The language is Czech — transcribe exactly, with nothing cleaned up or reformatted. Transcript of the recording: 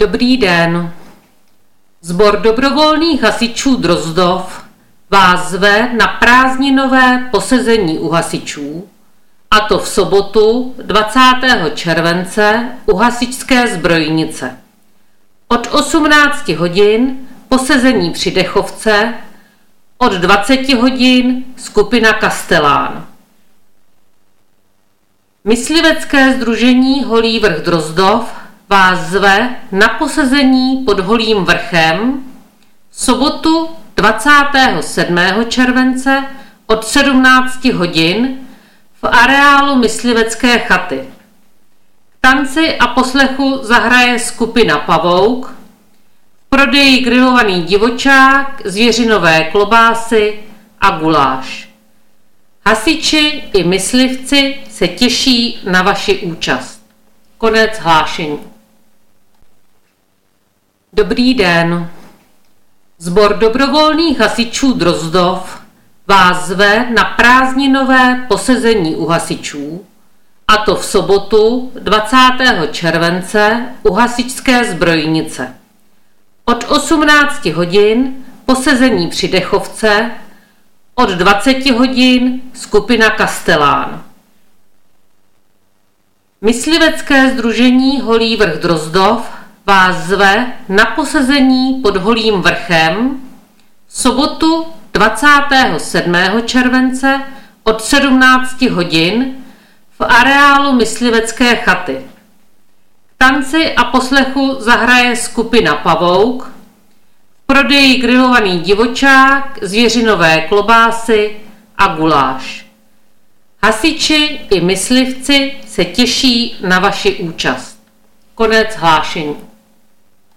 Dobrý den. Sbor dobrovolných hasičů Drozdov vás zve na prázdninové posezení u hasičů, a to v sobotu dvacátého července u hasičské zbrojnice. Od osmnácti hodin posezení při Dechovce, od dvaceti hodin skupina Kastelán. Myslivecké sdružení Holý vrch Drozdov vás zve na posezení pod Holým vrchem v sobotu dvacátého sedmého července od sedmnácti hodin v areálu myslivecké chaty. K tanci a poslechu zahraje skupina Pavouk, v prodeji grilovaný divočák, zvěřinové klobásy a guláš. Hasiči i myslivci se těší na vaši účast. Konec hlášení. Dobrý den. Sbor dobrovolných hasičů Drozdov vás zve na prázdninové posezení u hasičů, a to v sobotu dvacátého července u hasičské zbrojnice. Od osmnácti hodin posezení při Dechovce, od dvaceti hodin skupina Kastelán. Myslivecké sdružení Holý vrch Drozdov vás zve na posezení pod Holým vrchem v sobotu dvacátého sedmého července od sedmnácti hodin v areálu myslivecké chaty. K tanci a poslechu zahraje skupina Pavouk, v prodeji grilovaný divočák, zvěřinové klobásy a guláš. Hasiči i myslivci se těší na vaši účast. Konec hlášení.